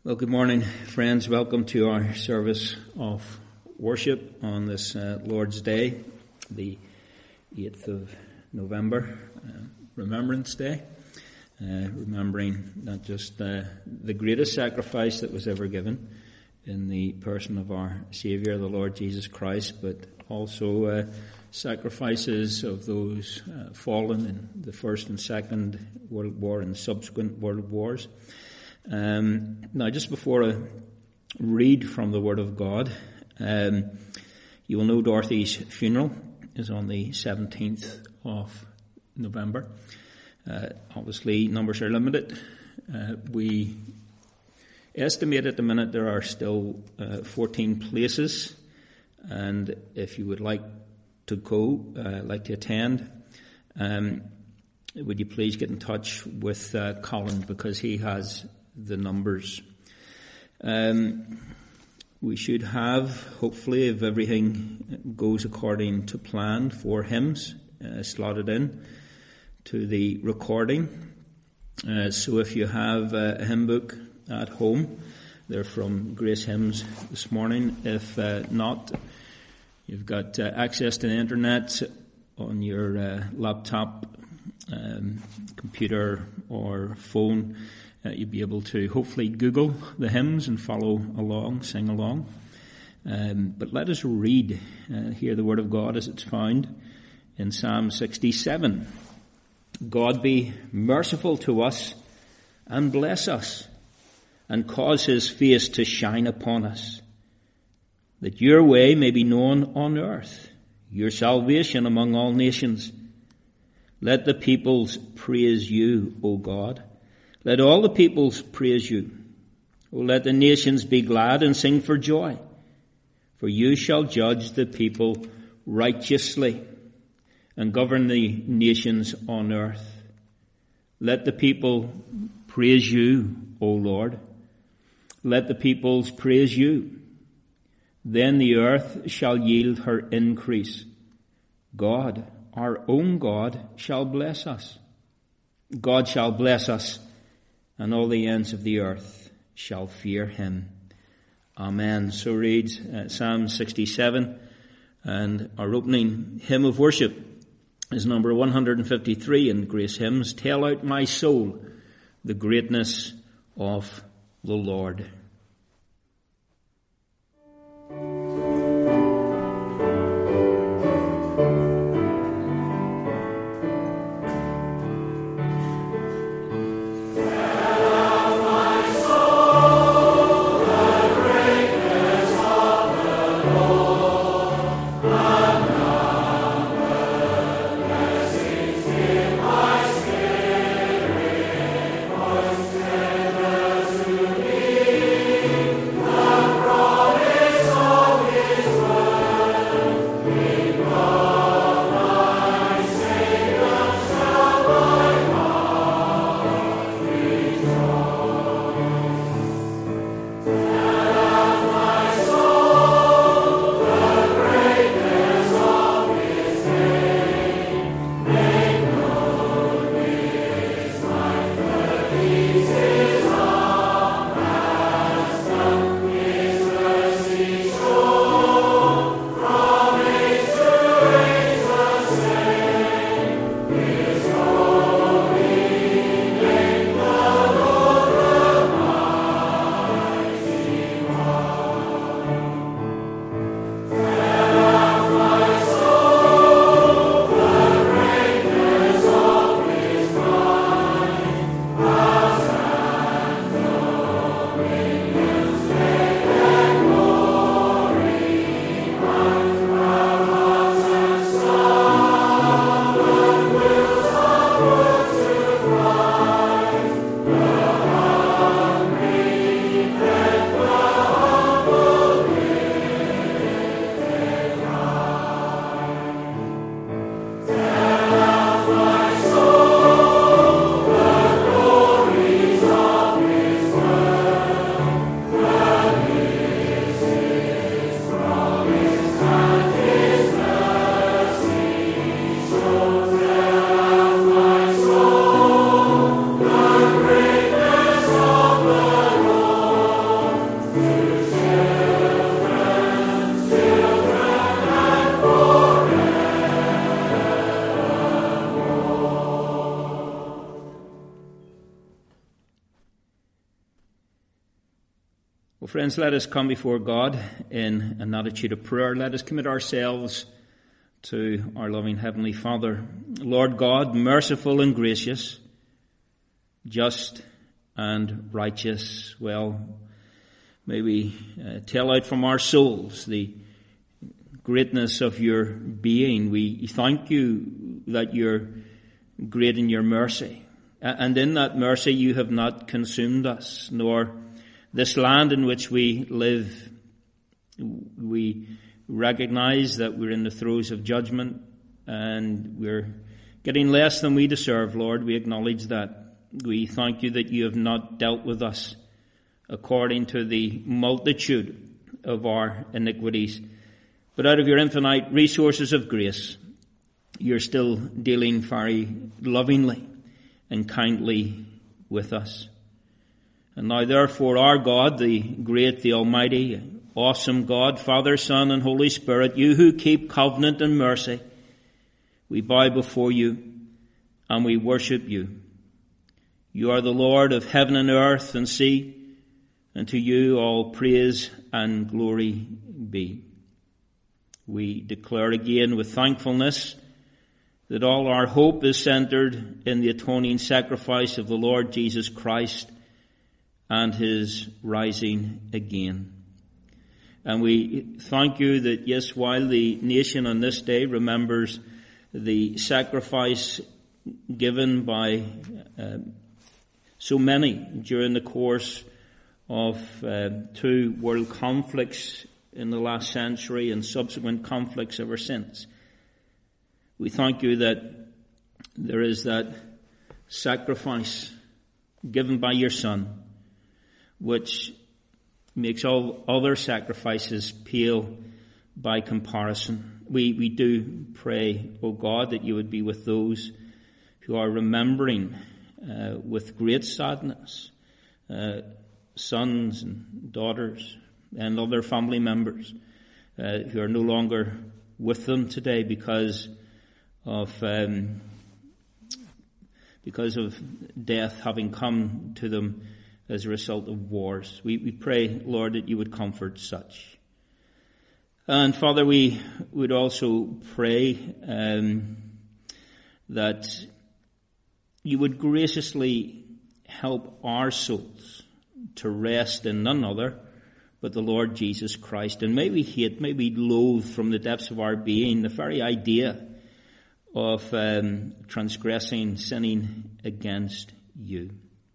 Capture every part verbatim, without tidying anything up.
Well, good morning, friends. Welcome to our service of worship on this uh, Lord's Day, the eighth of November, uh, Remembrance Day. Uh, remembering not just uh, the greatest sacrifice that was ever given in the person of our Saviour, the Lord Jesus Christ, but also uh, sacrifices of those uh, fallen in the First and Second World War and subsequent world wars. Um, now, just before I read from the Word of God, um, you will know Dorothy's funeral is on the seventeenth of November. Uh, obviously, numbers are limited. Uh, we estimate at the minute there are still uh, fourteen places, and if you would like to go, uh, like to attend, um, would you please get in touch with uh, Colin, because he has the numbers. Um, we should have, hopefully, if everything goes according to plan, four hymns uh, slotted in to the recording. Uh, so if you have a hymn book at home, they're from Grace Hymns this morning. If uh, not, you've got uh, access to the internet on your uh, laptop, um, computer or phone. Uh, you'll be able to hopefully Google the hymns and follow along, sing along. Um, but let us read, uh, hear the Word of God as it's found in Psalm sixty-seven. God be merciful to us and bless us and cause his face to shine upon us, that your way may be known on earth, your salvation among all nations. Let the peoples praise you, O God. Let all the peoples praise you. O let the nations be glad and sing for joy. For you shall judge the people righteously and govern the nations on earth. Let the people praise you, O Lord. Let the peoples praise you. Then the earth shall yield her increase. God, our own God, shall bless us. God shall bless us, and all the ends of the earth shall fear him. Amen. So reads uh, Psalm sixty-seven, and our opening hymn of worship is number one hundred fifty-three in Grace Hymns. Tell out, my soul, the greatness of the Lord. Lord. Well, friends, let us come before God in an attitude of prayer. Let us commit ourselves to our loving Heavenly Father. Lord God, merciful and gracious, just and righteous. Well, may we uh, tell out from our souls the greatness of your being. We thank you that you're great in your mercy. And in that mercy you have not consumed us, nor this land in which we live. We recognize that we're in the throes of judgment and we're getting less than we deserve, Lord. We acknowledge that. We thank you that you have not dealt with us according to the multitude of our iniquities, but out of your infinite resources of grace, you're still dealing very lovingly and kindly with us. And now therefore our God, the great, the almighty, awesome God, Father, Son, and Holy Spirit, you who keep covenant and mercy, we bow before you and we worship you. You are the Lord of heaven and earth and sea, and to you all praise and glory be. We declare again with thankfulness that all our hope is centered in the atoning sacrifice of the Lord Jesus Christ and his rising again. And we thank you that, yes, while the nation on this day remembers the sacrifice given by uh, so many during the course of uh, two world conflicts in the last century and subsequent conflicts ever since, we thank you that there is that sacrifice given by your Son, which makes all other sacrifices pale by comparison. We, we do pray, O God, that you would be with those who are remembering uh, with great sadness uh, sons and daughters and other family members uh, who are no longer with them today because of um, because of death having come to them as a result of wars. We, we pray, Lord, that you would comfort such. And Father, we would also pray um, that you would graciously help our souls to rest in none other but the Lord Jesus Christ. And may we hate, may we loathe from the depths of our being the very idea of um, transgressing, sinning against you.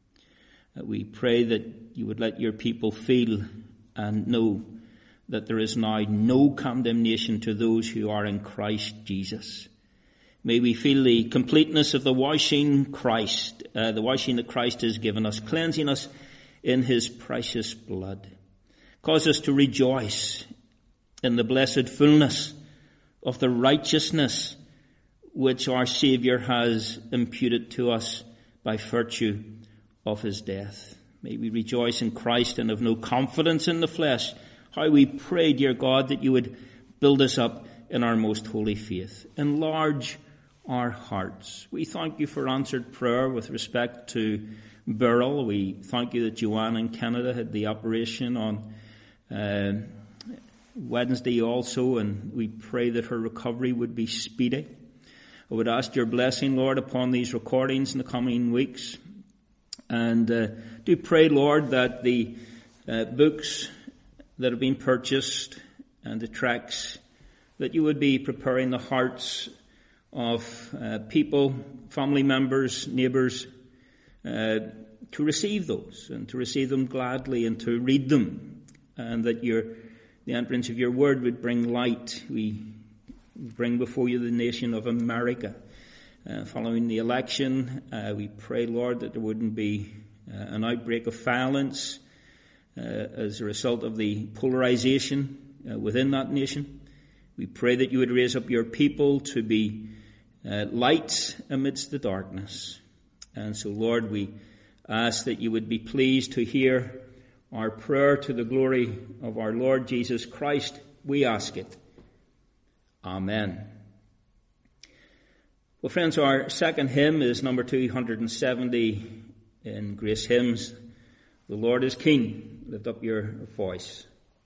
Uh, we pray that you would let your people feel and know that there is now no condemnation to those who are in Christ Jesus. May we feel the completeness of the washing Christ, uh, the washing that Christ has given us, cleansing us in his precious blood. Cause us to rejoice in the blessed fullness of the righteousness which our Saviour has imputed to us by virtue of his death. May we rejoice in Christ and have no confidence in the flesh. How we pray, dear God, that you would build us up in our most holy faith. Enlarge our hearts. We thank you for answered prayer with respect to Beryl. We thank you that Joanne in Canada had the operation on uh, Wednesday also, and we pray that her recovery would be speedy. I would ask your blessing, Lord, upon these recordings in the coming weeks. And uh, do pray, Lord, that the uh, books that have been purchased and the tracts, that you would be preparing the hearts of uh, people, family members, neighbours, uh, to receive those and to receive them gladly and to read them, and that your the entrance of your word would bring light. We bring before you the nation of America. Uh, following the election, uh, we pray, Lord, that there wouldn't be uh, an outbreak of violence uh, as a result of the polarization uh, within that nation. We pray that you would raise up your people to be uh, lights amidst the darkness. And so, Lord, we ask that you would be pleased to hear our prayer to the glory of our Lord Jesus Christ. We ask it. Amen. Well, friends, our second hymn is number two hundred seventy in Grace Hymns. The Lord is King. lift up your voice.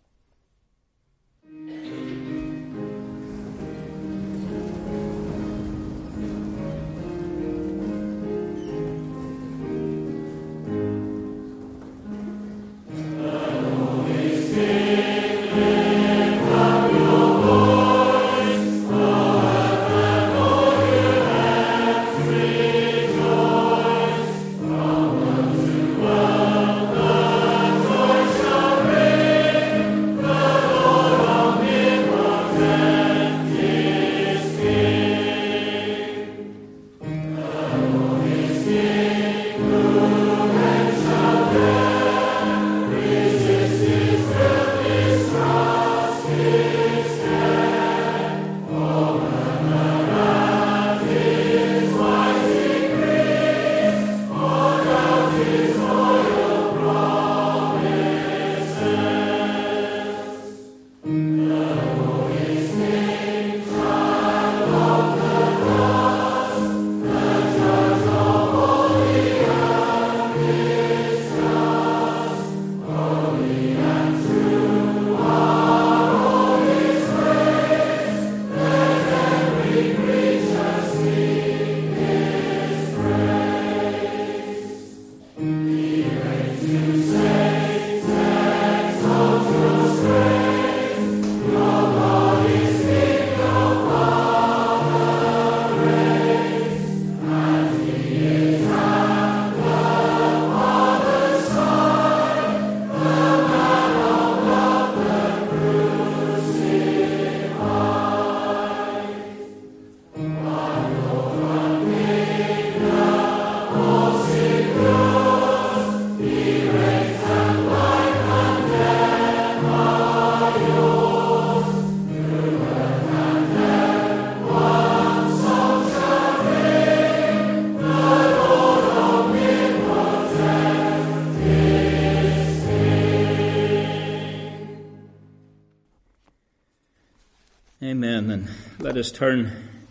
Amen. And let us turn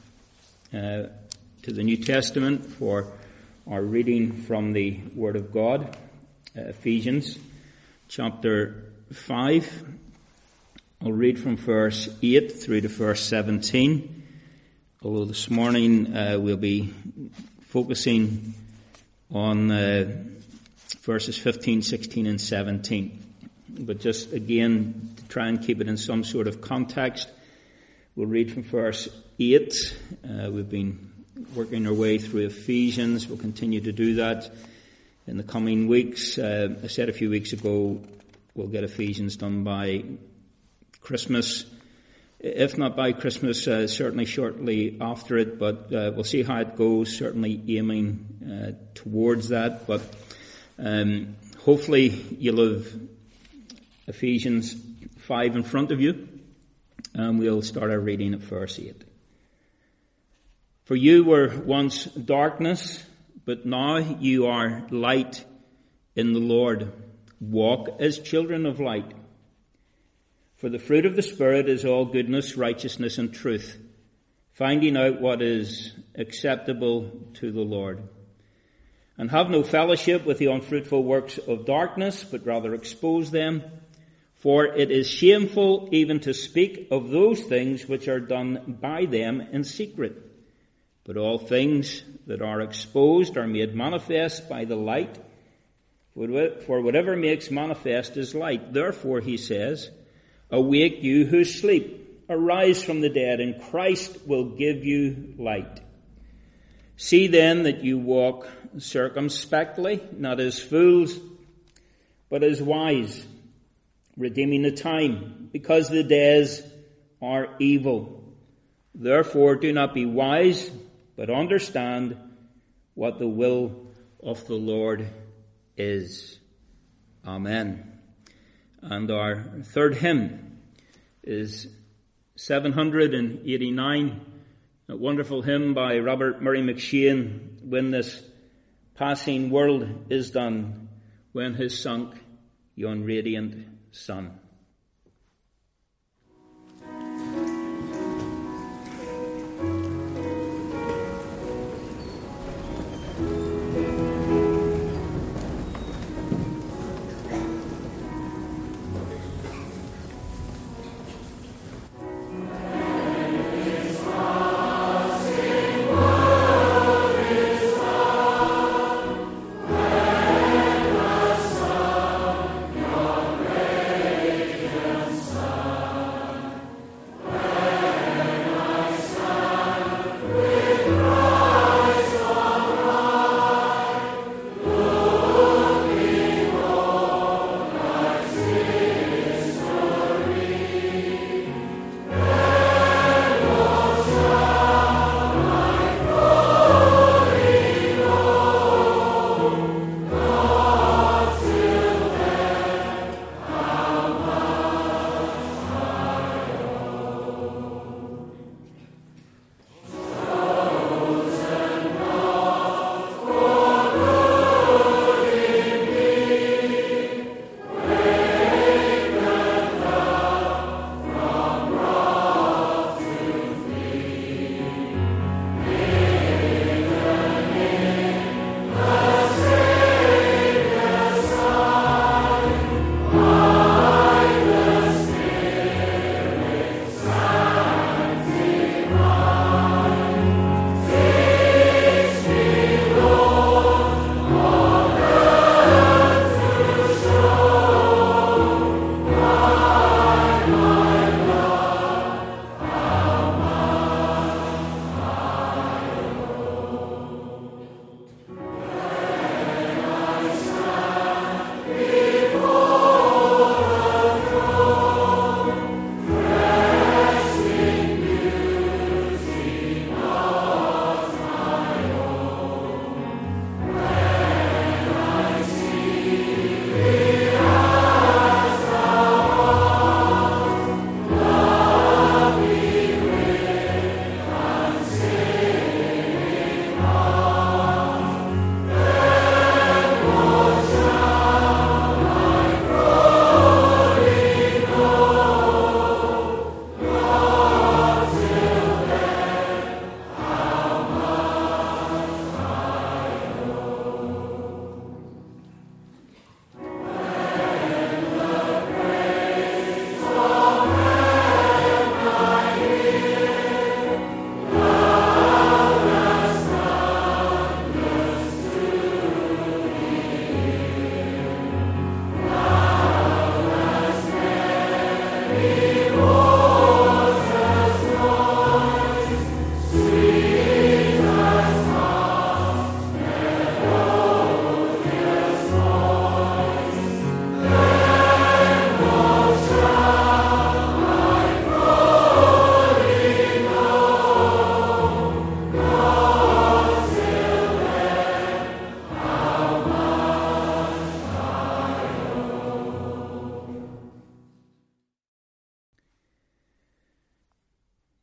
uh, to the New Testament for our reading from the Word of God, uh, Ephesians chapter five. I'll read from verse eight through to verse seventeen, although this morning uh, we'll be focusing on uh, verses fifteen, sixteen and seventeen. But just again, to try and keep it in some sort of context, we'll read from verse eight. Uh, we've been working our way through Ephesians. We'll continue to do that in the coming weeks. Uh, I said a few weeks ago, we'll get Ephesians done by Christmas. If not by Christmas, uh, certainly shortly after it, but uh, we'll see how it goes, certainly aiming uh, towards that. But um, hopefully you'll have Ephesians five in front of you. And we'll start our reading at verse eight. For you were once darkness, but now you are light in the Lord. Walk as children of light. For the fruit of the Spirit is all goodness, righteousness, and truth, finding out what is acceptable to the Lord. And have no fellowship with the unfruitful works of darkness, but rather expose them. For it is shameful even to speak of those things which are done by them in secret. But all things that are exposed are made manifest by the light. For whatever makes manifest is light. Therefore, he says, awake you who sleep, arise from the dead, and Christ will give you light. See then that you walk circumspectly, not as fools, but as wise, redeeming the time, because the days are evil. Therefore do not be wise, but understand what the will of the Lord is. Amen. And our third hymn is seven hundred eighty-nine, a wonderful hymn by Robert Murray McShane, When This Passing World Is Done, When Has Sunk Yon Radiant Sun.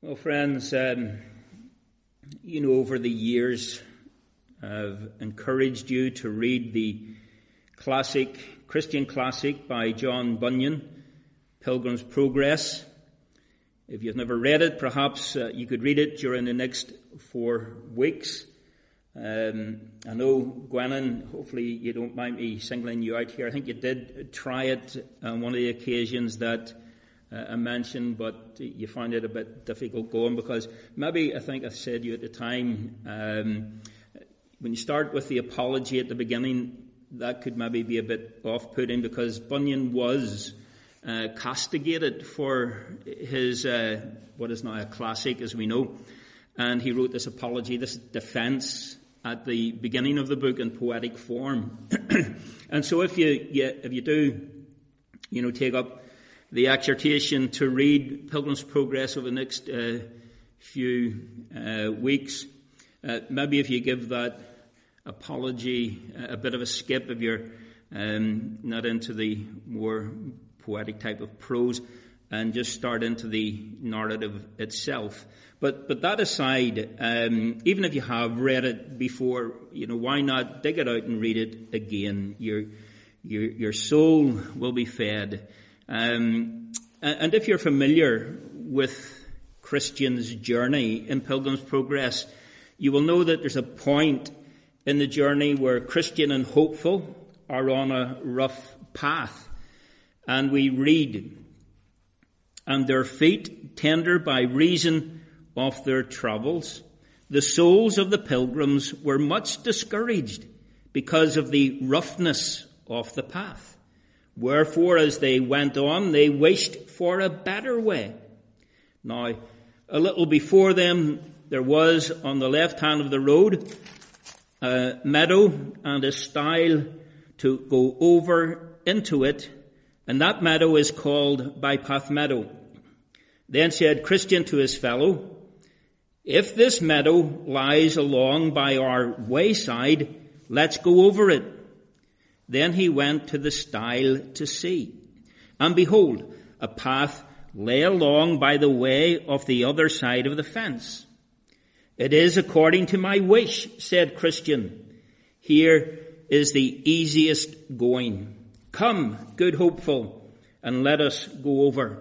Well, friends, um, you know, over the years, I've encouraged you to read the classic, Christian classic by John Bunyan, Pilgrim's Progress. If you've never read it, perhaps uh, you could read it during the next four weeks. Um, I know, Gwennon, hopefully you don't mind me singling you out here. I think you did try it on one of the occasions that uh, I mentioned, but you found it a bit difficult going because maybe, I think I said to you at the time, um, when you start with the apology at the beginning, that could maybe be a bit off-putting because Bunyan was uh, castigated for his, uh, what is now a classic, as we know, and he wrote this apology, this defense at the beginning of the book in poetic form. And so if you, you if you do, you know, take up the exhortation to read Pilgrim's Progress over the next uh, few uh, weeks, uh, maybe if you give that apology a bit of a skip, if you're um, not into the more poetic type of prose, and just start into the narrative itself. But but that aside, um, even if you have read it before, you know, why not dig it out and read it again? Your your your soul will be fed. Um, and if you're familiar with Christian's journey in Pilgrim's Progress, you will know that there's a point in the journey where Christian and Hopeful are on a rough path. And we read, "And their feet tender by reason of their travels, the souls of the pilgrims were much discouraged because of the roughness of the path. Wherefore, as they went on, they wished for a better way. Now, a little before them, there was on the left hand of the road a meadow and a stile to go over into it, and that meadow is called Bypath Meadow. Then said Christian to his fellow, 'If this meadow lies along by our wayside, let's go over it.' Then he went to the stile to see. And behold, a path lay along by the way of the other side of the fence. 'It is according to my wish,' said Christian. 'Here is the easiest going. Come, good Hopeful, and let us go over.'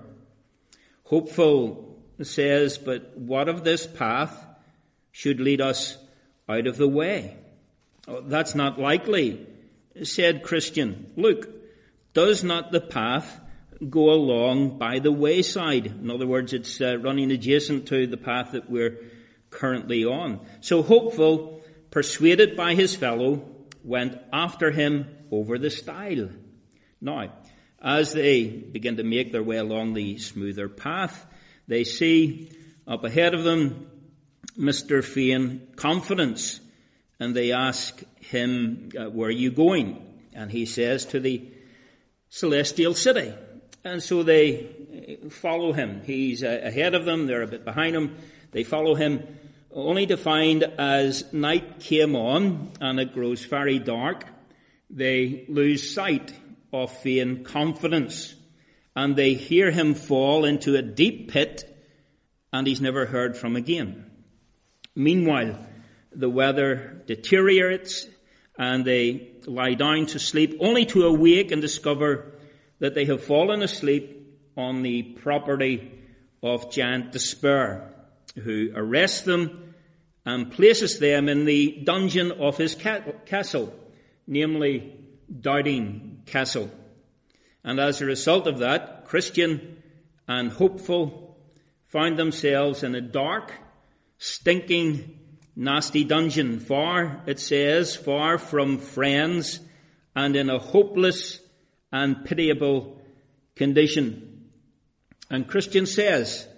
Hopeful says, 'But what of this path should lead us out of the way?' 'Oh, that's not likely,' said Christian. 'Look, does not the path go along by the wayside?' In other words, it's uh, running adjacent to the path that we're currently on. So Hopeful, persuaded by his fellow, went after him over the stile. Now, as they begin to make their way along the smoother path, they see up ahead of them Mister Fane Confidence, and they ask him, uh, 'Where are you going?' And he says, 'To the celestial city.' And so they follow him. He's uh, ahead of them, they're a bit behind him. They follow him, only to find as night came on and it grows very dark, they lose sight of Fane Confidence, and they hear him fall into a deep pit, and he's never heard from again. Meanwhile, the weather deteriorates, and they lie down to sleep, only to awake and discover that they have fallen asleep on the property of Giant Despair, who arrests them and places them in the dungeon of his castle, namely Doubting Castle. And as a result of that, Christian and Hopeful found themselves in a dark, stinking, nasty dungeon, far, it says, far from friends, and in a hopeless and pitiable condition. And Christian says,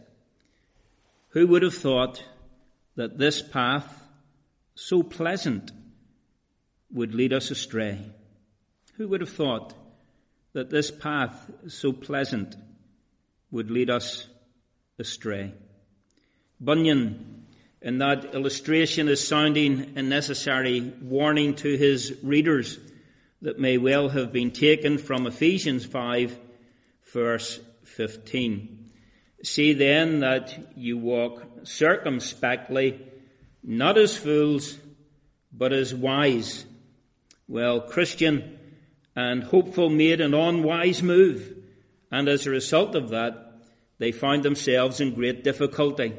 "Who would have thought that this path, so pleasant, would lead us astray? Who would have thought that this path, so pleasant, would lead us astray?" Bunyan, in that illustration, is sounding a necessary warning to his readers that may well have been taken from Ephesians five, verse fifteen. See then that you walk circumspectly, not as fools, but as wise. Well, Christian and hopeful made an unwise move, and as a result of that, they found themselves in great difficulty.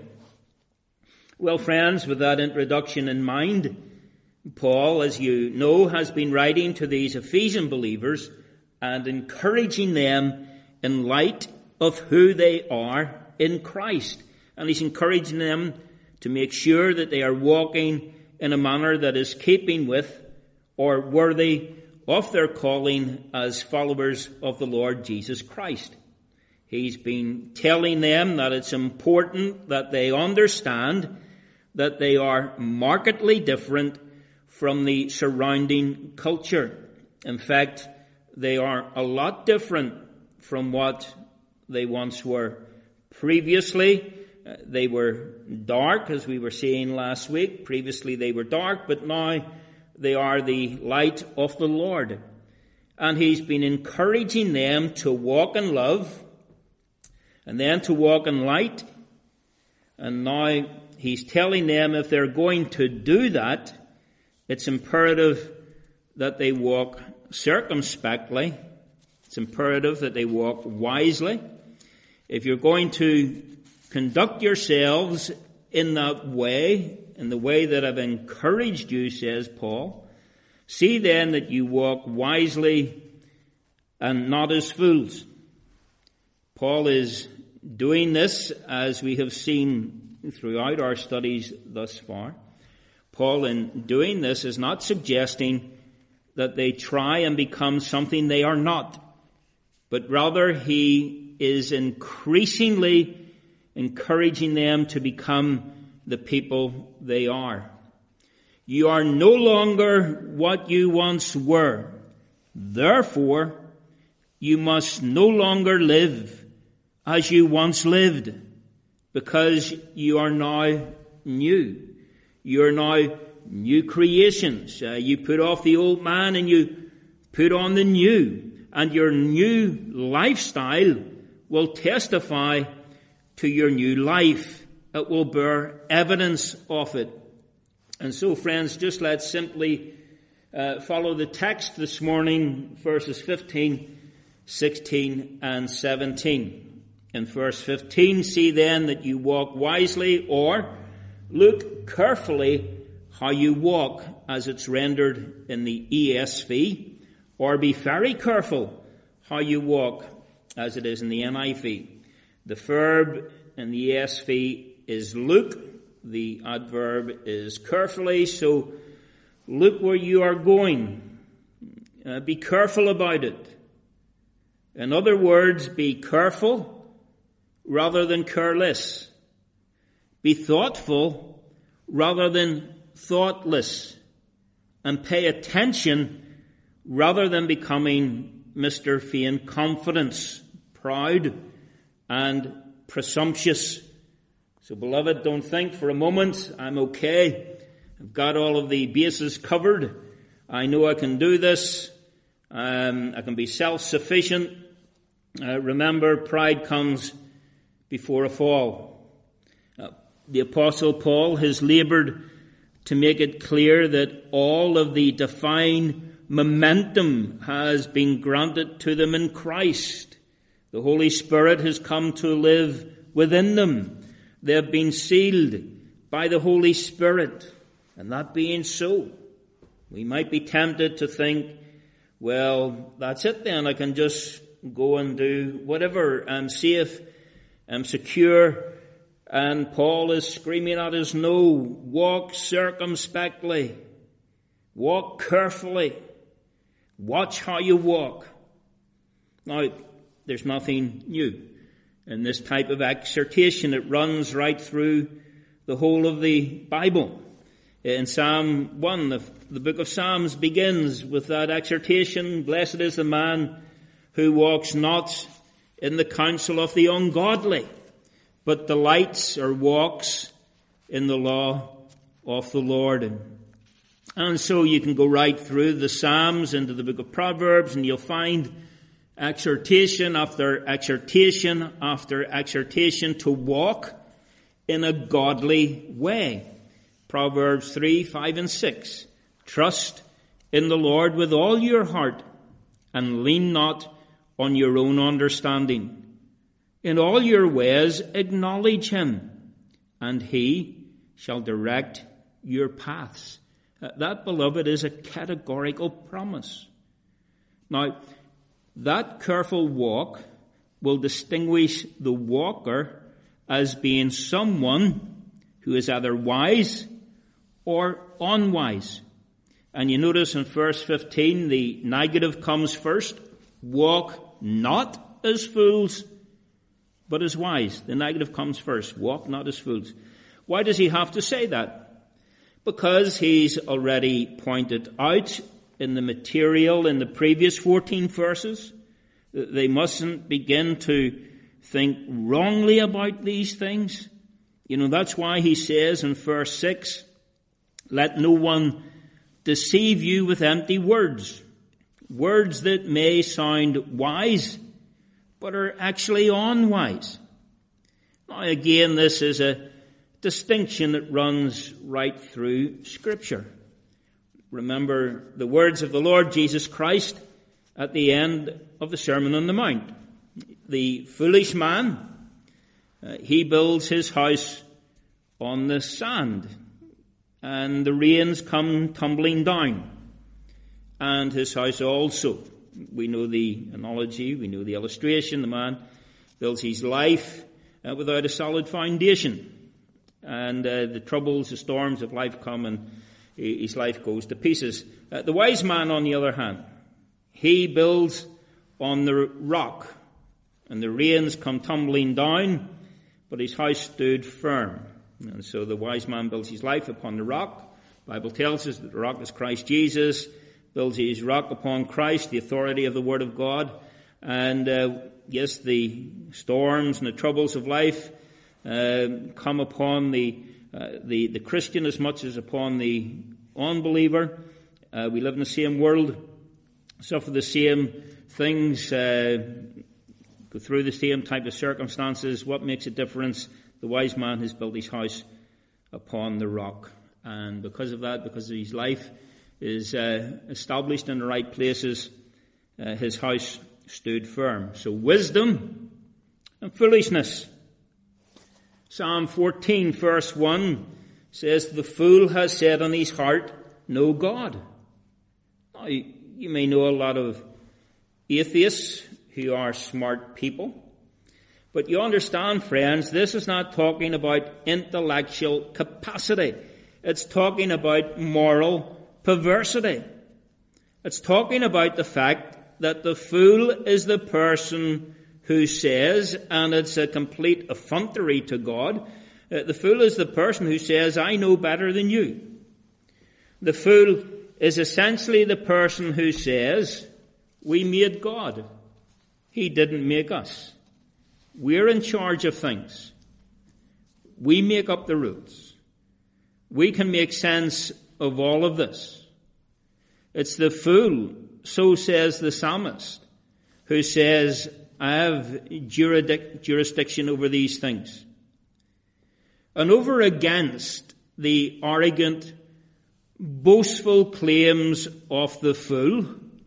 Well, friends, with that introduction in mind, Paul, as you know, has been writing to these Ephesian believers and encouraging them in light of who they are in Christ. And he's encouraging them to make sure that they are walking in a manner that is keeping with or worthy of their calling as followers of the Lord Jesus Christ. He's been telling them that it's important that they understand that they are markedly different from the surrounding culture. In fact, they are a lot different from what they once were. Previously, uh, they were dark, as we were saying last week. Previously, they were dark, but now they are the light of the Lord. And he's been encouraging them to walk in love, and then to walk in light. And now he's telling them if they're going to do that, it's imperative that they walk circumspectly. It's imperative that they walk wisely. If you're going to conduct yourselves in that way, in the way that I've encouraged you, says Paul, see then that you walk wisely and not as fools. Paul is doing this, as we have seen throughout our studies thus far. Paul, in doing this, is not suggesting that they try and become something they are not, but rather he is increasingly encouraging them to become the people they are. You are no longer what you once were. Therefore, you must no longer live as you once lived, because you are now new. You are now new creations. Uh, you put off the old man and you put on the new. And your new lifestyle will testify to your new life. It will bear evidence of it. And so, friends, just let's simply uh, follow the text this morning, verses fifteen, sixteen, and seventeen. In verse fifteen, see then that you walk wisely, or look carefully how you walk, as it's rendered in the E S V, or be very careful how you walk, as it is in the N I V. The verb in the E S V is look, the adverb is carefully, so look where you are going. Uh, be careful about it. In other words, be careful rather than careless. Be thoughtful rather than thoughtless. And pay attention rather than becoming Mister Vain Confidence, proud and presumptuous. So, beloved, don't think for a moment, I'm okay. I've got all of the bases covered. I know I can do this. Um, I can be self-sufficient. Uh, remember, pride comes before a fall. Uh, the Apostle Paul has labored to make it clear that all of the divine momentum has been granted to them in Christ. The Holy Spirit has come to live within them. They have been sealed by the Holy Spirit. And that being so, we might be tempted to think, well, that's it then. I can just go and do whatever. I'm safe. I'm secure. And Paul is screaming at us, no, walk circumspectly. Walk carefully. Watch how you walk. Now, there's nothing new in this type of exhortation. It runs right through the whole of the Bible. In Psalm one, the, the book of Psalms begins with that exhortation, blessed is the man who walks not in the counsel of the ungodly, but delights or walks in the law of the Lord. And so you can go right through the Psalms into the book of Proverbs, and you'll find exhortation after exhortation after exhortation to walk in a godly way. Proverbs three, five, and six. Trust in the Lord with all your heart, and lean not on your own understanding. In all your ways acknowledge him, and he shall direct your paths. That, beloved, is a categorical promise. Now, that careful walk will distinguish the walker as being someone who is either wise or unwise. And you notice in verse fifteen, the negative comes first. Walk not as fools, but as wise. The negative comes first. Walk not as fools. Why does he have to say that? Because he's already pointed out in the material in the previous fourteen verses, they mustn't begin to think wrongly about these things. You know, that's why he says in verse six, let no one deceive you with empty words, words that may sound wise, but are actually unwise. Now again, this is a distinction that runs right through Scripture. Remember the words of the Lord Jesus Christ at the end of the Sermon on the Mount. The foolish man, uh, he builds his house on the sand, and the rains come tumbling down, and his house also. We know the analogy, we know the illustration. The man builds his life uh, without a solid foundation, and uh, the troubles, the storms of life come, and his life goes to pieces. Uh, the wise man, on the other hand, he builds on the rock, and the rains come tumbling down, but his house stood firm. And so the wise man builds his life upon the rock. The Bible tells us that the rock is Christ Jesus, builds his rock upon Christ, the authority of the Word of God. And uh, yes, the storms and the troubles of life uh, come upon the, uh, the the Christian as much as upon the unbeliever. Uh, we live in the same world, suffer the same things, uh, go through the same type of circumstances. What makes a difference? The wise man has built his house upon the rock. And because of that, because his life is uh, established in the right places, uh, his house stood firm. So wisdom and foolishness. Psalm fourteen verse one says, the fool has said in his heart, no God. Now, you, you may know a lot of atheists who are smart people. But you understand, friends, this is not talking about intellectual capacity. It's talking about moral perversity. It's talking about the fact that the fool is the person who says, and it's a complete effrontery to God, uh, the fool is the person who says, I know better than you. The fool is essentially the person who says, we made God. He didn't make us. We're in charge of things. We make up the rules. We can make sense of all of this. It's the fool, so says the psalmist, who says, I have juridic- jurisdiction over these things. And over against the arrogant, boastful claims of the fool,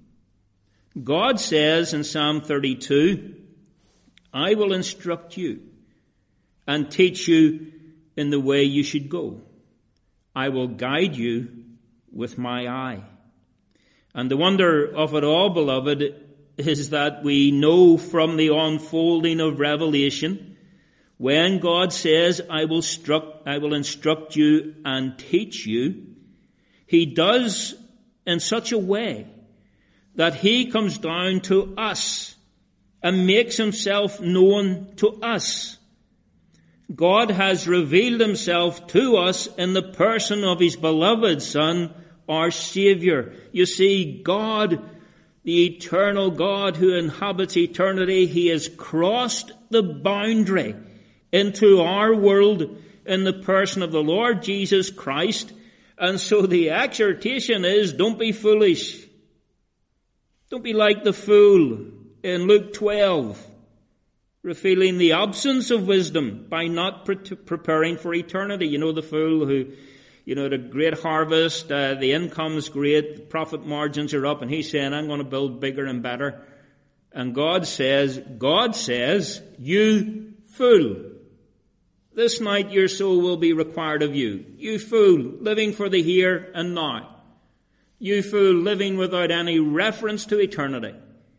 God says in Psalm thirty-two, I will instruct you and teach you in the way you should go. I will guide you with my eye. And the wonder of it all, beloved, is that we know from the unfolding of Revelation, when God says, I will, struck, I will instruct you and teach you, he does in such a way that he comes down to us and makes himself known to us. God has revealed himself to us in the person of his beloved Son, our Savior. You see, God, the eternal God who inhabits eternity, he has crossed the boundary into our world in the person of the Lord Jesus Christ. And so the exhortation is, don't be foolish. Don't be like the fool. in Luke twelve, revealing the absence of wisdom by not pre- preparing for eternity. You know, the fool who, you know, the great harvest, uh, the income's great, the profit margins are up, and he's saying, I'm going to build bigger and better. And God says, God says, you fool. This night your soul will be required of you. You fool, living for the here and now. You fool, living without any reference to eternity.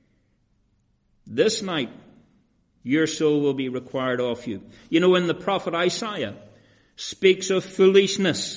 This night your soul will be required of you. You know, when the prophet Isaiah speaks of foolishness,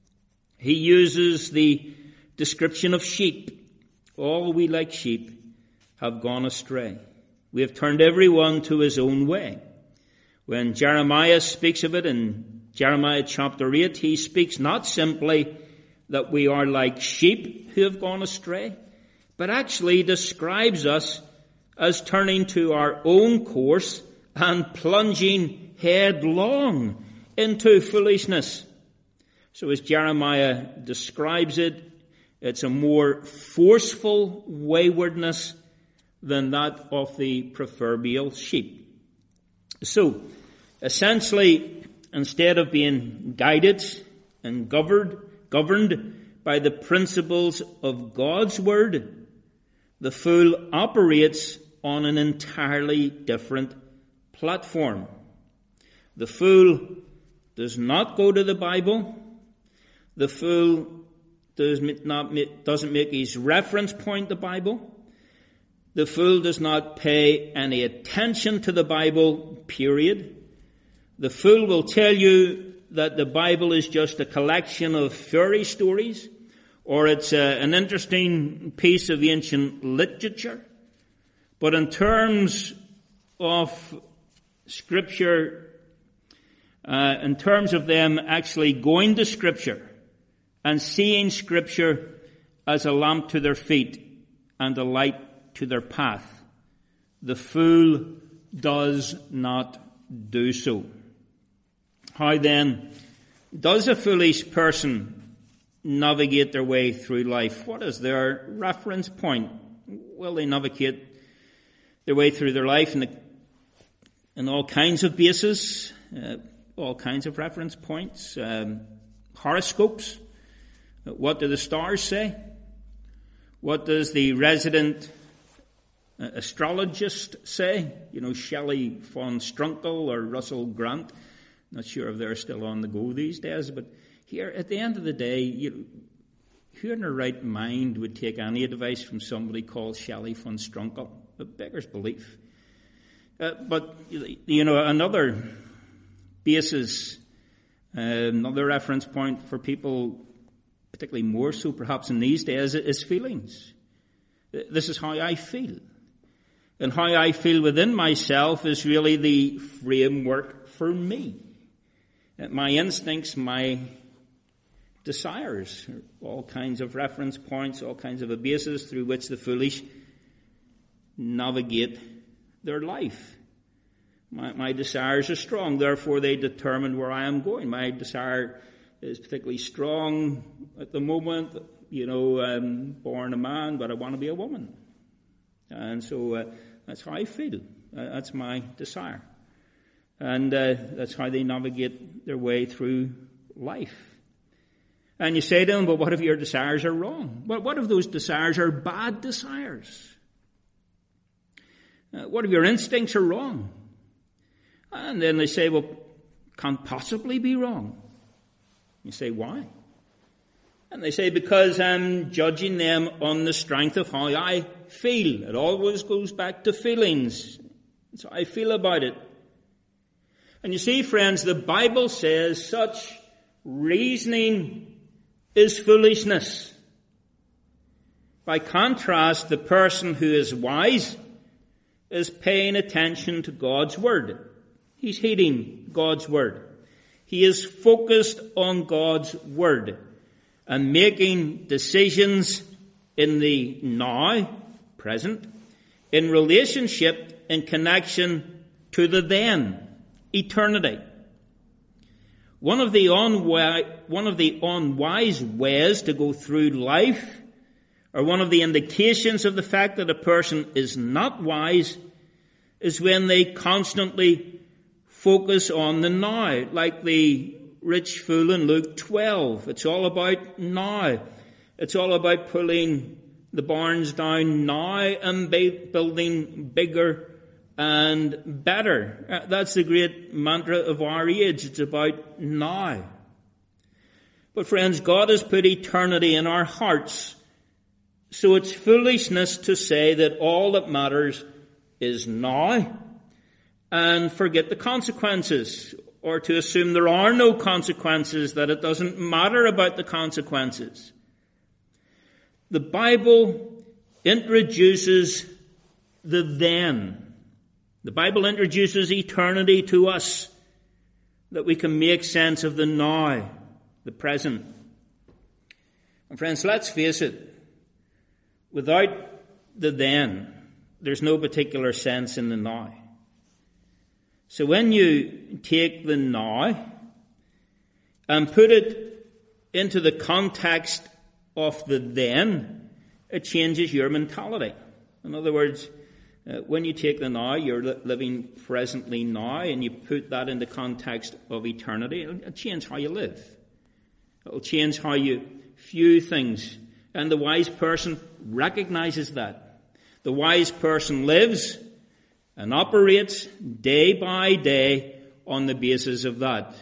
he uses the description of sheep. All we like sheep have gone astray. We have turned everyone to his own way. When Jeremiah speaks of it in Jeremiah chapter eight, he speaks not simply that we are like sheep who have gone astray, but actually describes us as turning to our own course and plunging headlong into foolishness. So as Jeremiah describes it, it's a more forceful waywardness than that of the proverbial sheep. So, essentially, instead of being guided and governed, governed by the principles of God's word, the fool operates on an entirely different platform. The fool does not go to the Bible. The fool does not, doesn't make his reference point the Bible. The fool does not pay any attention to the Bible, period. The fool will tell you that the Bible is just a collection of fairy stories, or it's a, an interesting piece of ancient literature. But in terms of Scripture, uh, in terms of them actually going to Scripture and seeing Scripture as a lamp to their feet and a light to their path, the fool does not do so. How then does a foolish person navigate their way through life? What is their reference point? Well, they navigate their way through their life in, the, in all kinds of bases, uh, all kinds of reference points, um, horoscopes. What do the stars say? What does the resident uh, astrologist say? You know, Shelley von Strunkel or Russell Grant. Not sure if they're still on the go these days, but here at the end of the day, you, who in their right mind would take any advice from somebody called Shelley von Strunkel? A beggar's belief. Uh, but, you know, another basis, uh, another reference point for people, particularly more so perhaps in these days, is feelings. This is how I feel. And how I feel within myself is really the framework for me. My instincts, my desires, all kinds of reference points, all kinds of a basis through which the foolish navigate their life. My, my desires are strong, therefore they determine where I am going. My desire is particularly strong at the moment. You know, I'm born a man, but I want to be a woman. And so uh, that's how I feel. Uh, that's my desire. And uh, that's how they navigate their way through life. And you say to them, but what if your desires are wrong? But what if those desires are bad desires? Uh, what if your instincts are wrong? And then they say, well, can't possibly be wrong. You say, why? And they say, because I'm judging them on the strength of how I feel. It always goes back to feelings. That's how I feel about it. And you see, friends, the Bible says such reasoning is foolishness. By contrast, the person who is wise is paying attention to God's word. He's heeding God's word. He is focused on God's word and making decisions in the now, present, in relationship, in connection to the then, eternity. One of the unwise, one of the unwise ways to go through life or one of the indications of the fact that a person is not wise, is when they constantly focus on the now, like the rich fool in Luke twelve. It's all about now. It's all about pulling the barns down now and building bigger and better. That's the great mantra of our age. It's about now. But friends, God has put eternity in our hearts. So it's foolishness to say that all that matters is now and forget the consequences, or to assume there are no consequences, that it doesn't matter about the consequences. The Bible introduces the then. The Bible introduces eternity to us, that we can make sense of the now, the present. And friends, let's face it, without the then, there's no particular sense in the now. So when you take the now and put it into the context of the then, it changes your mentality. In other words, uh, when you take the now, you're li- living presently now, and you put that in the context of eternity, it'll, it'll change how you live. It'll change how you view things. And the wise person recognizes that. The wise person lives and operates day by day on the basis of that.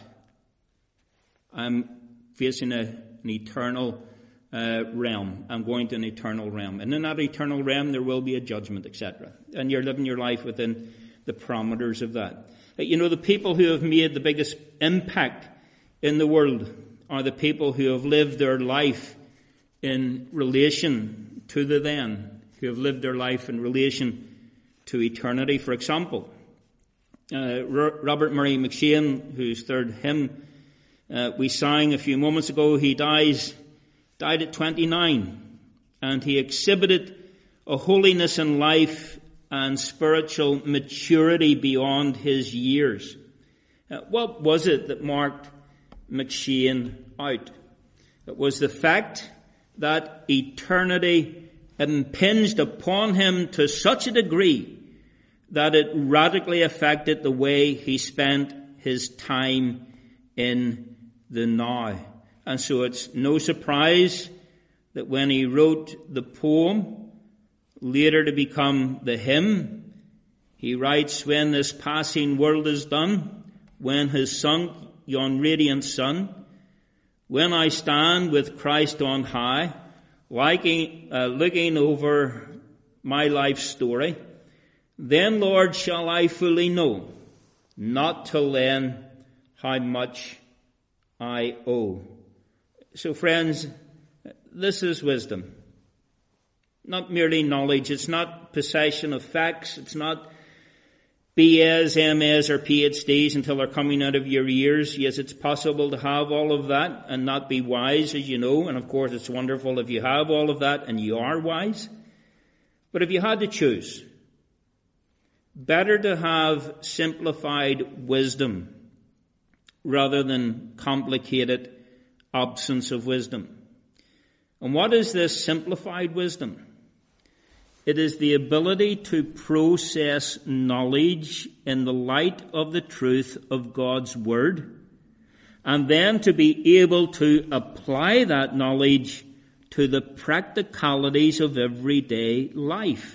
I'm facing a, an eternal uh, realm. I'm going to an eternal realm. And in that eternal realm, there will be a judgment, et cetera. And you're living your life within the parameters of that. You know, the people who have made the biggest impact in the world are the people who have lived their life in relation to the then, who have lived their life in relation to eternity. For example, uh, Robert Murray McCheyne, whose third hymn uh, we sang a few moments ago, he dies, died at twenty-nine, and he exhibited a holiness in life and spiritual maturity beyond his years. Uh, what was it that marked McCheyne out? It was the fact that eternity impinged upon him to such a degree that it radically affected the way he spent his time in the now. And so it's no surprise that when he wrote the poem, later to become the hymn, he writes, "When this passing world is done, when has sunk yon radiant sun, when I stand with Christ on high, liking, uh, looking over my life story, then, Lord, shall I fully know, not till then, how much I owe." So friends, this is wisdom. Not merely knowledge. It's not possession of facts. It's not B As, M As, or P H Ds until they're coming out of your ears. Yes, it's possible to have all of that and not be wise, as you know. And of course, it's wonderful if you have all of that and you are wise. But if you had to choose, better to have simplified wisdom rather than complicated absence of wisdom. And what is this simplified wisdom? It is the ability to process knowledge in the light of the truth of God's Word, and then to be able to apply that knowledge to the practicalities of everyday life.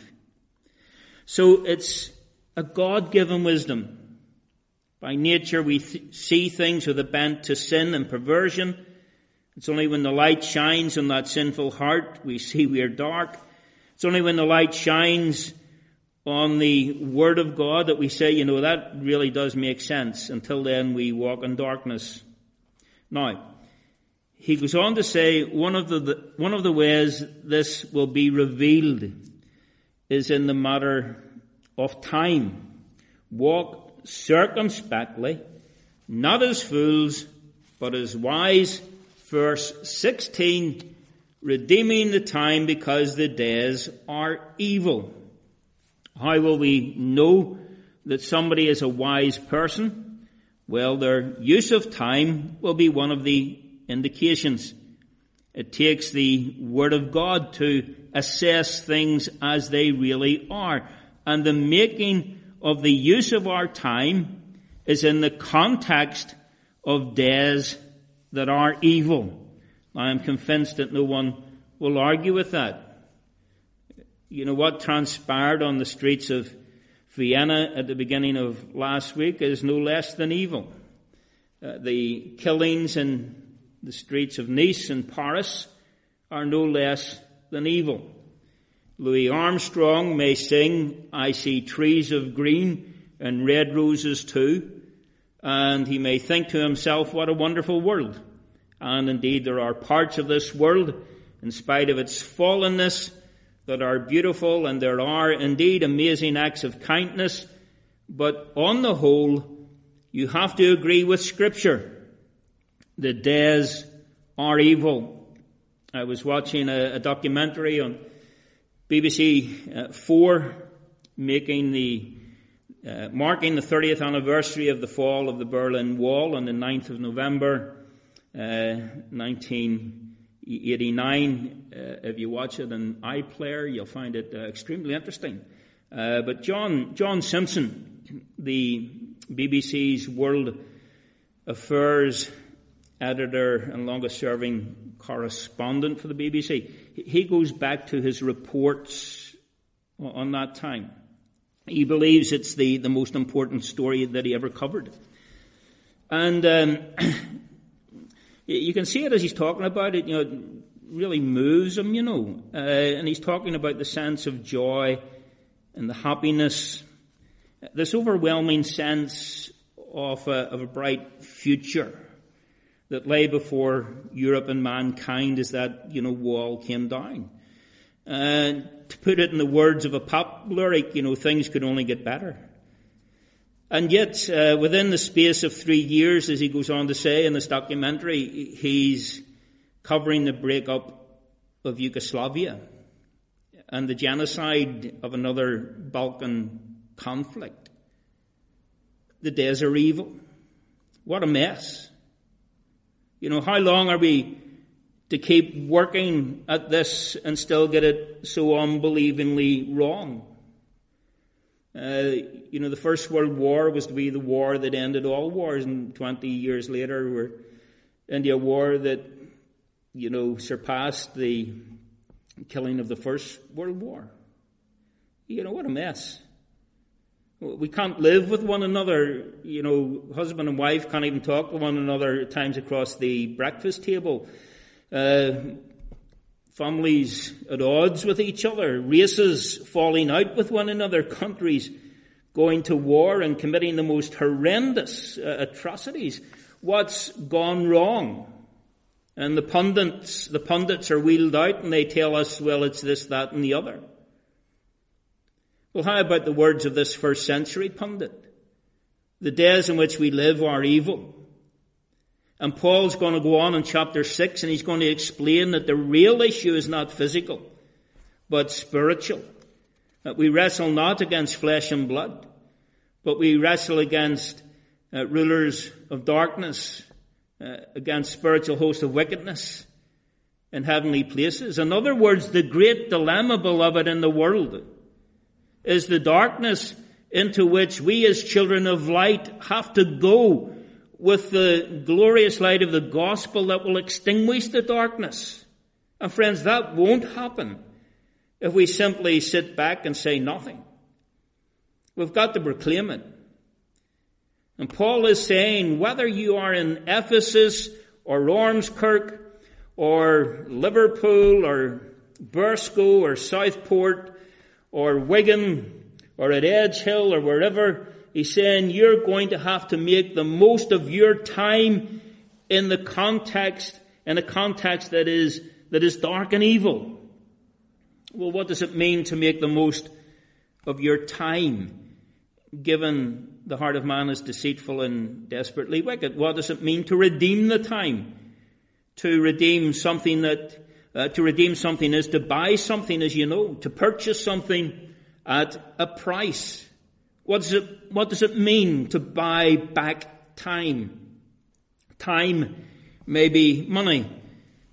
So it's a God-given wisdom. By nature, we th- see things with a bent to sin and perversion. It's only when the light shines on that sinful heart we see we are dark. It's only when the light shines on the Word of God that we say, you know, that really does make sense. Until then, we walk in darkness. Now, he goes on to say, one of the, the one of the ways this will be revealed is in the matter of time. Walk circumspectly, not as fools, but as wise. Verse sixteen, redeeming the time because the days are evil. How will we know that somebody is a wise person? Well, their use of time will be one of the indications. It takes the Word of God to assess things as they really are. And the making of the use of our time is in the context of days that are evil. I am convinced that no one will argue with that. You know, what transpired on the streets of Vienna at the beginning of last week is no less than evil. Uh, the killings in the streets of Nice and Paris are no less than evil. Louis Armstrong may sing, "I see trees of green and red roses too," and he may think to himself, what a wonderful world. And indeed there are parts of this world, in spite of its fallenness, that are beautiful, and there are indeed amazing acts of kindness. But on the whole, you have to agree with Scripture. The days are evil. I was watching a, a documentary on B B C uh, four, making the uh, marking the thirtieth anniversary of the fall of the Berlin Wall on the ninth of November, uh, nineteen eighty-nine. Uh, if you watch it in iPlayer, you'll find it uh, extremely interesting. Uh, but John John Simpson, the B B C's World Affairs editor and longest-serving correspondent for the B B C, he goes back to his reports on that time. He believes it's the, the most important story that he ever covered. And um, you can see it as he's talking about it, you know, it really moves him, you know. Uh, and he's talking about the sense of joy and the happiness, this overwhelming sense of a, of a bright future that lay before Europe and mankind as that, you know, wall came down. And uh, to put it in the words of a pop lyric, you know, things could only get better. And yet, uh, within the space of three years, as he goes on to say in this documentary, he's covering the breakup of Yugoslavia and the genocide of another Balkan conflict. The days are evil. What a mess. You know, how long are we to keep working at this and still get it so unbelievingly wrong? Uh, you know, the First World War was to be the war that ended all wars, and twenty years later we're into a war that, you know, surpassed the killing of the First World War. You know, what a mess. We can't live with one another. You know, husband and wife can't even talk to one another at times across the breakfast table. Uh, families at odds with each other. Races falling out with one another. Countries going to war and committing the most horrendous uh, atrocities. What's gone wrong? And the pundits, the pundits are wheeled out and they tell us, well, it's this, that, and the other. Well, how about the words of this first century pundit? The days in which we live are evil. And Paul's going to go on in chapter six and he's going to explain that the real issue is not physical, but spiritual. That we wrestle not against flesh and blood, but we wrestle against uh, rulers of darkness, uh, against spiritual hosts of wickedness in heavenly places. In other words, the great dilemma, beloved, in the world is the darkness into which we as children of light have to go with the glorious light of the gospel that will extinguish the darkness. And friends, that won't happen if we simply sit back and say nothing. We've got to proclaim it. And Paul is saying, whether you are in Ephesus or Ormskirk or Liverpool or Burscough or Southport or Wigan or at Edge Hill or wherever, he's saying you're going to have to make the most of your time in the context, in a context that is, that is dark and evil. Well, what does it mean to make the most of your time, given the heart of man is deceitful and desperately wicked? What does it mean to redeem the time? To redeem something that, uh, to redeem something is to buy something, as you know, to purchase something at a price. What does it, what does it mean to buy back time? Time may be money.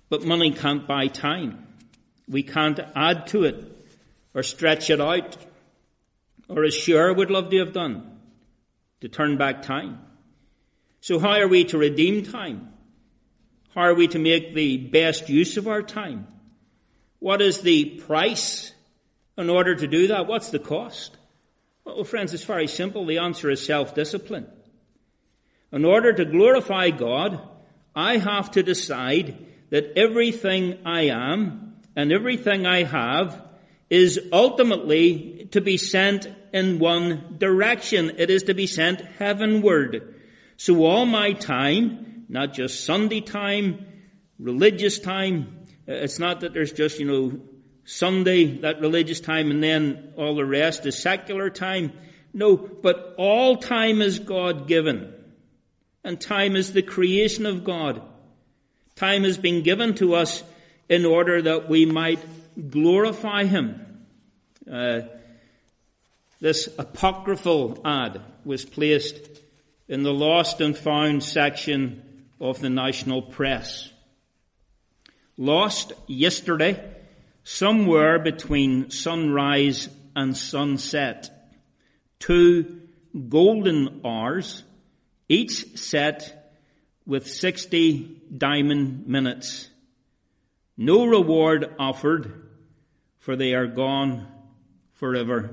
But money can't buy time. We can't add to it or stretch it out, or as Cher would love to have done, to turn back time. So how are we to redeem time? How are we to make the best use of our time? What is the price in order to do that? What's the cost? Well, friends, it's very simple. The answer is self-discipline. In order to glorify God, I have to decide that everything I am and everything I have is ultimately to be sent in one direction. It is to be sent heavenward. So all my time, not just Sunday time, religious time, it's not that there's just, you know, Sunday, that religious time, and then all the rest is secular time. No, but all time is God-given. And time is the creation of God. Time has been given to us in order that we might glorify Him. Uh, this apocryphal ad was placed in the Lost and Found section of the National Press. Lost yesterday, somewhere between sunrise and sunset. Two golden hours, each set with sixty diamond minutes. No reward offered, for they are gone forever.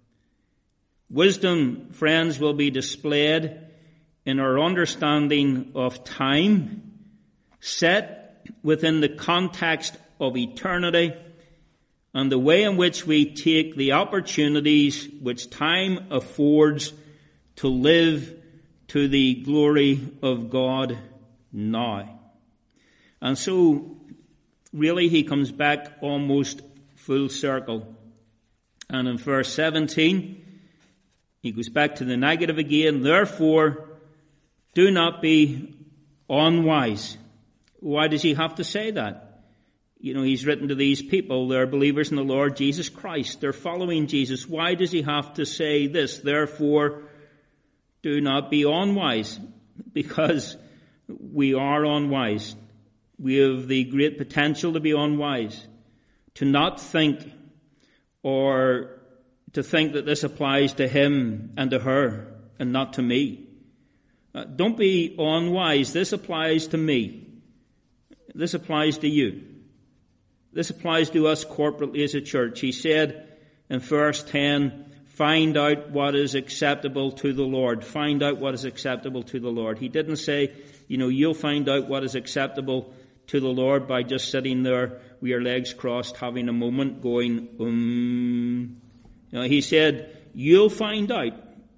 Wisdom, friends, will be displayed in our understanding of time, set within the context of eternity, and the way in which we take the opportunities which time affords to live to the glory of God now. And so, really, he comes back almost full circle. And in verse seventeen, he goes back to the negative again. Therefore, do not be unwise. Why does he have to say that? You know, he's written to these people. They're believers in the Lord Jesus Christ. They're following Jesus. Why does he have to say this? Therefore, do not be unwise. Because we are unwise. We have the great potential to be unwise. To not think, or to think that this applies to him and to her and not to me. Uh, don't be unwise. This applies to me. This applies to you. This applies to us corporately as a church. He said in verse ten, find out what is acceptable to the Lord. Find out what is acceptable to the Lord. He didn't say, you know, you'll find out what is acceptable to the Lord by just sitting there with your legs crossed, having a moment going, um. You know, he said, you'll find out.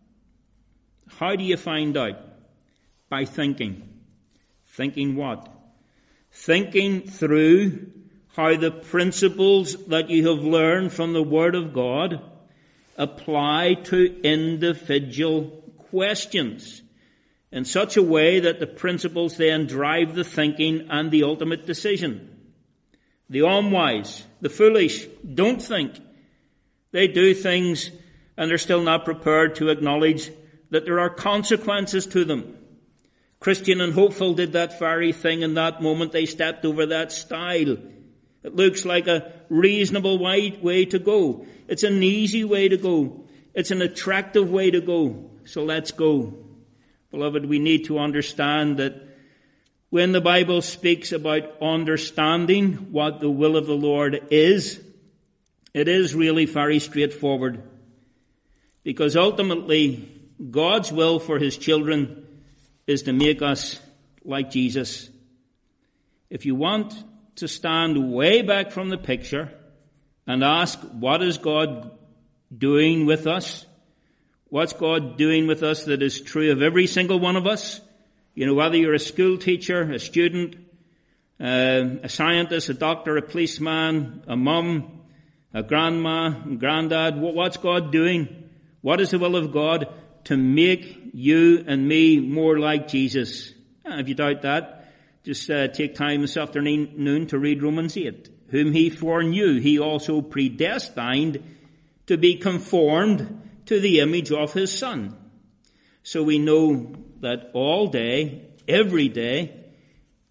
How do you find out? By thinking. Thinking what? Thinking through how the principles that you have learned from the Word of God apply to individual questions in such a way that the principles then drive the thinking and the ultimate decision. The unwise, the foolish, don't think. They do things and they're still not prepared to acknowledge that there are consequences to them. Christian and Hopeful did that very thing in that moment. They stepped over that stile. It looks like a reasonable way, way to go. It's an easy way to go. It's an attractive way to go. So let's go. Beloved, we need to understand that when the Bible speaks about understanding what the will of the Lord is, it is really very straightforward. Because ultimately, God's will for his children is to make us like Jesus. If you want to stand way back from the picture and ask, what is God doing with us? What's God doing with us that is true of every single one of us? You know, whether you're a school teacher, a student, uh, a scientist, a doctor, a policeman, a mum, a grandma, and granddad, what's God doing? What is the will of God? To make you and me more like Jesus. If you doubt that, just uh, take time this afternoon to read Romans eight. Whom he foreknew, he also predestined to be conformed to the image of his Son. So we know that all day, every day,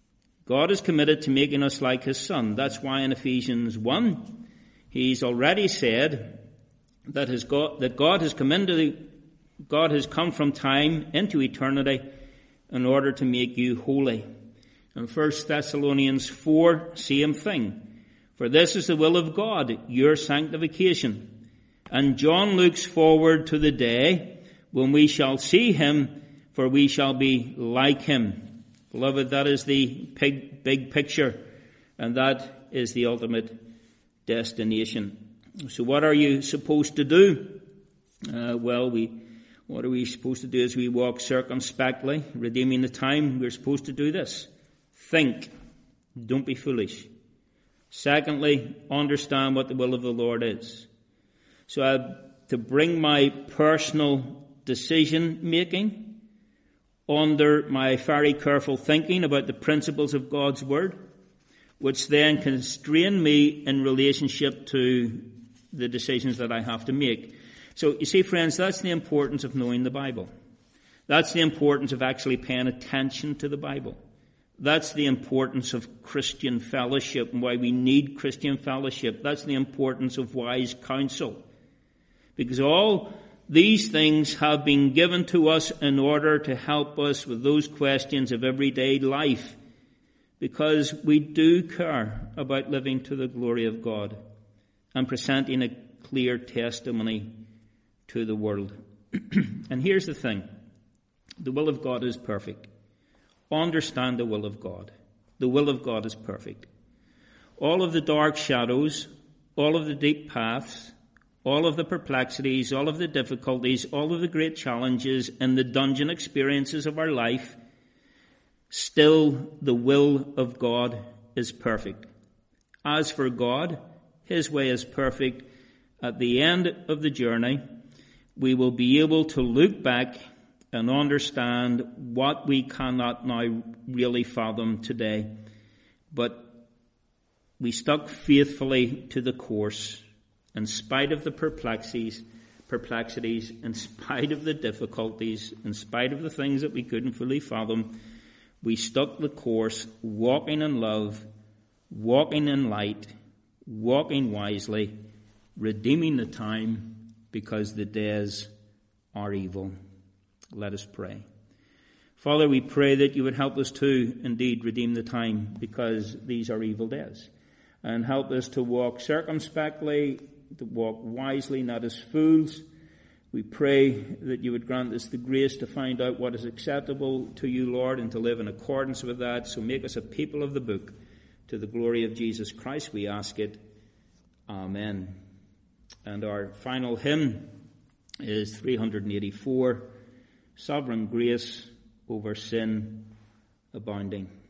God is committed to making us like his Son. That's why in Ephesians one, he's already said that his God, that God has come into the, God has come from time into eternity in order to make you holy. And First Thessalonians four, same thing. For this is the will of God, your sanctification. And John looks forward to the day when we shall see him, for we shall be like him. Beloved, that is the big, big picture, and that is the ultimate destination. So what are you supposed to do? Uh, well, we, what are we supposed to do as we walk circumspectly, redeeming the time? We're supposed to do this. Think. Don't be foolish. Secondly, understand what the will of the Lord is. So I have to bring my personal decision making under my very careful thinking about the principles of God's Word, which then constrain me in relationship to the decisions that I have to make. So you see, friends, that's the importance of knowing the Bible. That's the importance of actually paying attention to the Bible. That's the importance of Christian fellowship and why we need Christian fellowship. That's the importance of wise counsel. Because all these things have been given to us in order to help us with those questions of everyday life. Because we do care about living to the glory of God and presenting a clear testimony to the world. And here's the thing. The will of God is perfect. Understand the will of God. The will of God is perfect. All of the dark shadows, all of the deep paths, all of the perplexities, all of the difficulties, all of the great challenges and the dungeon experiences of our life, still the will of God is perfect. As for God, his way is perfect. At the end of the journey, we will be able to look back and understand what we cannot now really fathom today. But we stuck faithfully to the course in spite of the perplexities, perplexities, in spite of the difficulties, in spite of the things that we couldn't fully fathom. We stuck the course, walking in love, walking in light, walking wisely, redeeming the time because the days are evil. Let us pray. Father, we pray that you would help us to indeed redeem the time because these are evil days. And help us to walk circumspectly, to walk wisely, not as fools. We pray that you would grant us the grace to find out what is acceptable to you, Lord, and to live in accordance with that. So make us a people of the book. To the glory of Jesus Christ, we ask it. Amen. And our final hymn is three eighty-four. Sovereign grace over sin abounding.